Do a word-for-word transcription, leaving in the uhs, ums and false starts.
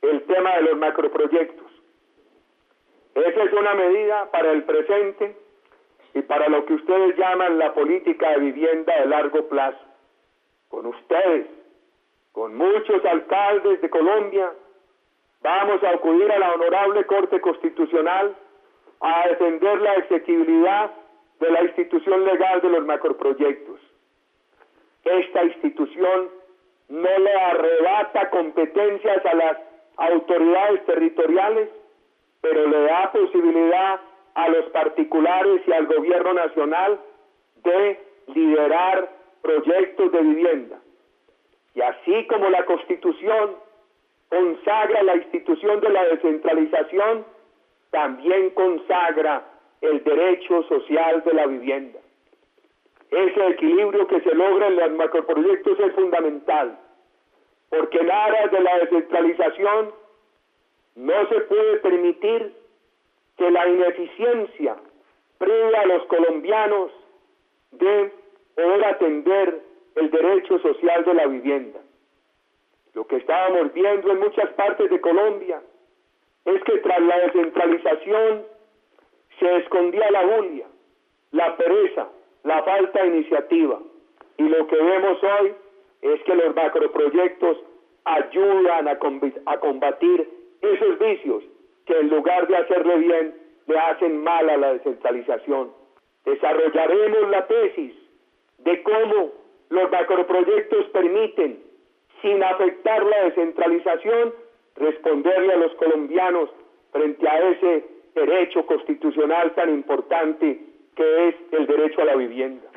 el tema de los macroproyectos. Esa es una medida para el presente y para lo que ustedes llaman la política de vivienda de largo plazo. Con ustedes, con muchos alcaldes de Colombia, vamos a acudir a la Honorable Corte Constitucional a defender la exequibilidad de la institución legal de los macroproyectos. Esta institución no le arrebata competencias a las autoridades territoriales, pero le da posibilidad a los particulares y al gobierno nacional de liderar proyectos de vivienda. Y así como la Constitución consagra la institución de la descentralización, también consagra el derecho social de la vivienda. Ese equilibrio que se logra en los macroproyectos es fundamental, porque en aras de la descentralización no se puede permitir que la ineficiencia prive a los colombianos de poder atender el derecho social de la vivienda. Lo que estábamos viendo en muchas partes de Colombia es que tras la descentralización se escondía la bulia, la pereza, la falta de iniciativa. Y lo que vemos hoy es que los macroproyectos ayudan a combatir esos vicios que en lugar de hacerle bien, le hacen mal a la descentralización. Desarrollaremos la tesis de cómo los macroproyectos permiten, sin afectar la descentralización, responderle a los colombianos frente a ese derecho constitucional tan importante que es el derecho a la vivienda.